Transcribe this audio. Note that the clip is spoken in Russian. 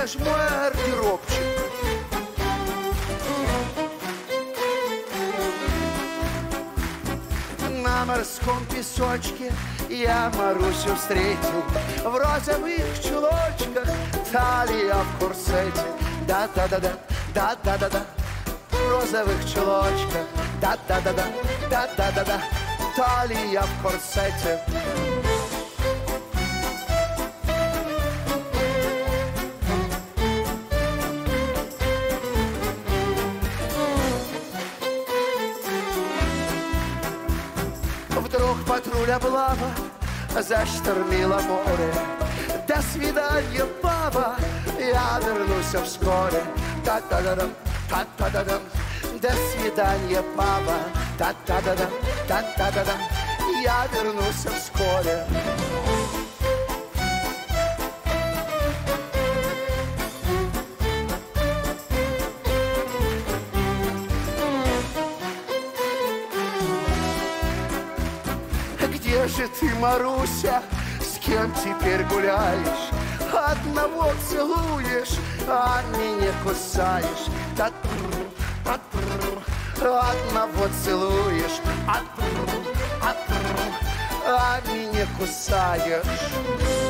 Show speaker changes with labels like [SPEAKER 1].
[SPEAKER 1] где ж мой гардеробчик? На морском песочке я Марусю встретил, в розовых чулочках, талия в курсете. Да-да-да-да, да-да-да-да, в розовых чулочках. Да-да-да-да, да-да-да-да, талия в курсете. Вдруг патруль облава заштормила море. До свидания, баба, я вернусь вскоре. Та-та-да-дам, та-та-да-дам. До свидания, баба, та-та-да-дам, та-та-да-дам. Я вернусь вскоре. Где же ты, Маруся, с кем теперь гуляешь? Одного целуешь, а меня кусаешь. Одного целуешь, а меня кусаешь.